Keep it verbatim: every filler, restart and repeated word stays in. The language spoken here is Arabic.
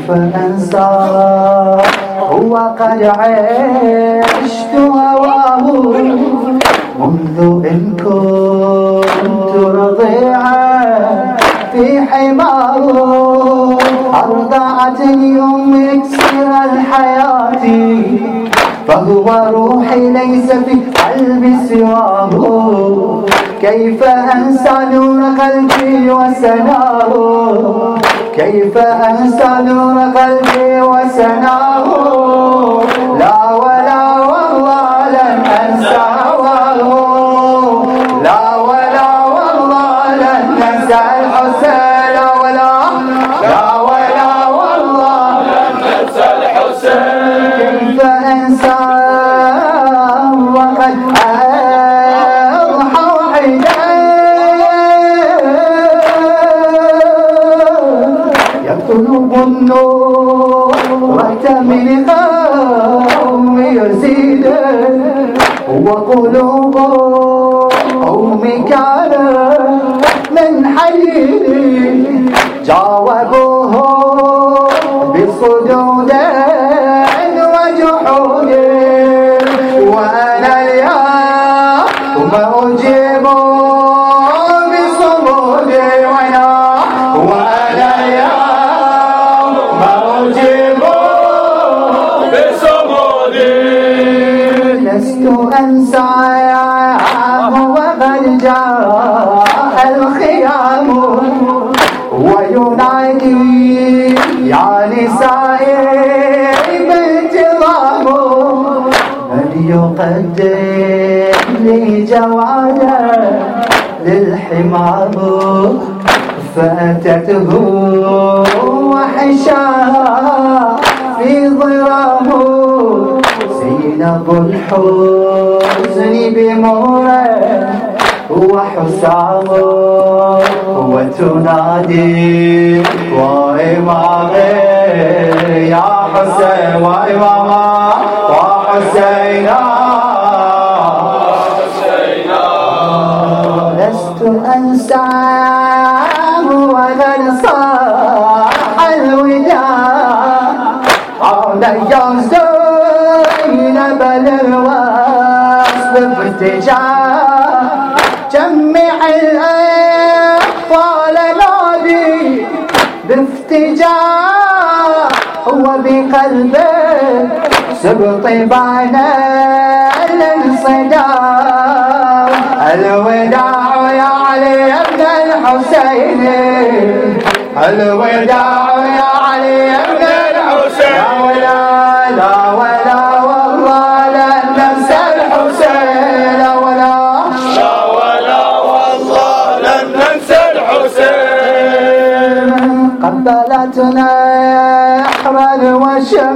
كيف أنساه وقد عشت هواه منذ إن كنت رضيعا في حماه. أرضعتني أمي إكسير الحياة فهو روحي ليس في قلبي سواه. كيف أنسى نور قلبي وسناه كيف أنسى نور قلبي وسناه. لا ولا والله لن أنسى هواه لا ولا والله لن أنسى الحسين لا ولا لا ولا والله لن أنسى الحسين. كيف أنسى وقد أضحى يطلب النور من قوم يزيد وقلوب قوم كان من حي جاوبوه بصدود وجحود. وأنا اليوم أجيب بصمود وأنا اليوم أجيب بصمود. لست أنسى وقد جاء الخيام وينادي يا نسائي بانتظام من يقدم لي جوادا للحمام. فأتته وحشاها في ظلامه زينب الحزن بموره وحسام وتنادي وإمامي يا حسين وإماما وحسينا لست أنساه وقد صاح الوداع علي زينب للوصف بارتجاع. جمع الأطفال نادي بافتجاع وبقلبه سبط بان الانصدام. الوداع يا علي ابن الحسين الوداع يا علي ابن الحسين. لا ولا لا ولا والله لن ننسى الحسين لا ولا لا ولا والله لن ننسى الحسين. قبلتنا احرا وشم